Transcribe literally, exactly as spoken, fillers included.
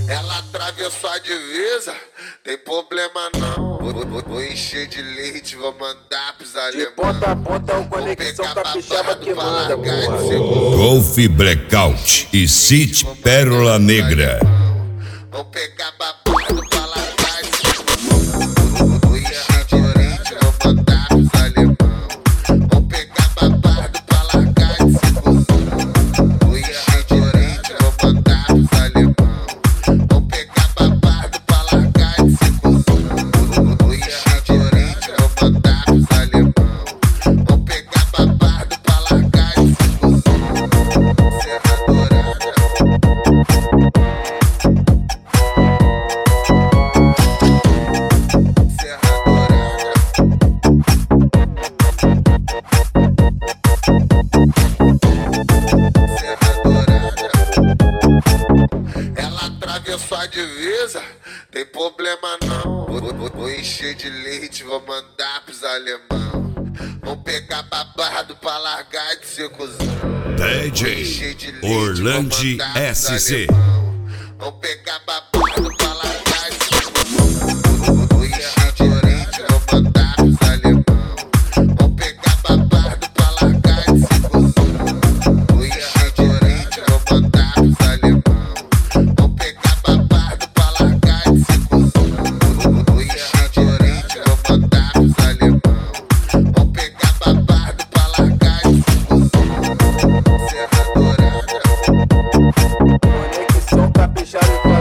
Ela atravessou a divisa, tem problema não. Vou, vou, vou encher de leite, vou mandar pros alemães. De ponta a ponta o Conexão Capixaba que manda, porra. Golf Blackout e City Pérola Negra. Vou pegar babado pra largar de segundo. Vou encher de leite, vou mandar pros alemães. Vou pegar babado pra largar de segundo. Vou encher de leite, vou mandar pros alemães. Vou pegar babado pra largar de segundo. Vou encher de leite, vou mandar pros alemães. Vou pegar babado pra largar de segundo. Serra Dourada. Ela atravessou a divisa, tem problema não. Vou, vou, vou encher de leite, vou mandar pros alemães. Vou pegar babado pra largar de ser cuzão. D J Orlandi S C. Vou pegar babado pra largar de ser cuzão. Vou encher de leite, vou mandar pros alemães. Vou pegar babado pra largar de ser cuzão. Vou encher de leite, vou mandar pros alemães. Vou pegar babado pra largar de ser cuzão. Vou encher de leite, vou mandar pros alemães. Vou pegar babado pra largar de ser cuzão. Serra Dourada. Conexão Capixaba.